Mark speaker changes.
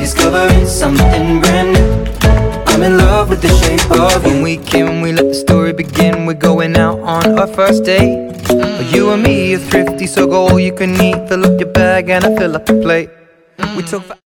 Speaker 1: discovering something brand new. I'm in love with the shape of you.
Speaker 2: When we can, we let the story begin. We're going out on our first date. You and me are thrifty, so go all you can eat. Fill up your bag and I fill up the plate. We took